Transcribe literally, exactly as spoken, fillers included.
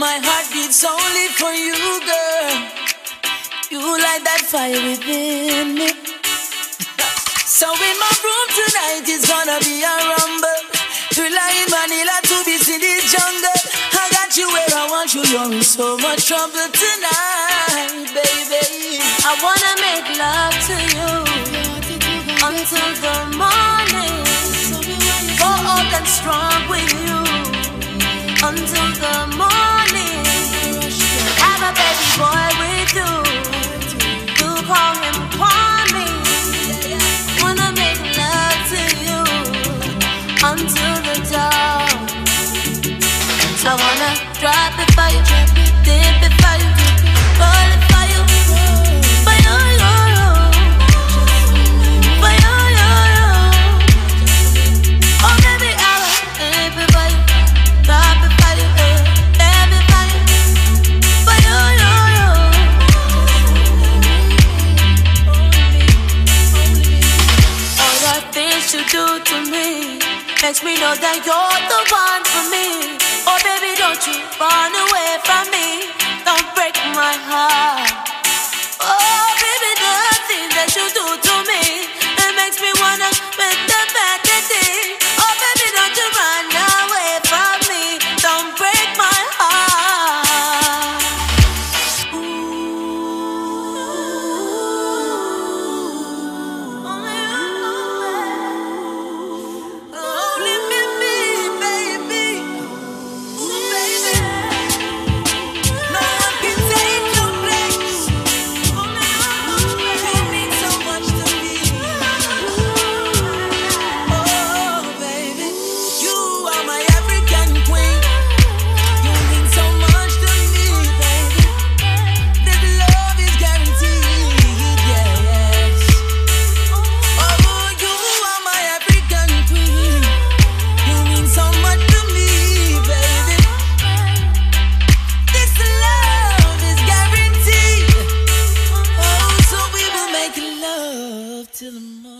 My heart beats only for you, girl. You light that fire within me. So in my room tonight it's gonna be a rumble. Thriller in Manila to be in the jungle. I got you where I want you. You're in so much trouble tonight, baby. I wanna make love to you until the morning. Go old and strong with you until the morning. Have a baby boy with you. You call him Kwame. Wanna make love to you until the dawn. I wanna drop it for you, dip it for you, roll it for you, for you, you, you, for you, you, you. Oh baby, I will dip it for you, drop it for you, dip it for you, for you, you, you. All the things you do to me makes me know that you're the one for me. Oh baby, don't you run away from me. Don't break my heart. Oh baby, the things that you do to me, it makes me wanna spend the back and day. Oh baby, don't you run away from me. Don't break my heart. Ooh. Only you know it. Only me, me, baby. Till the morning.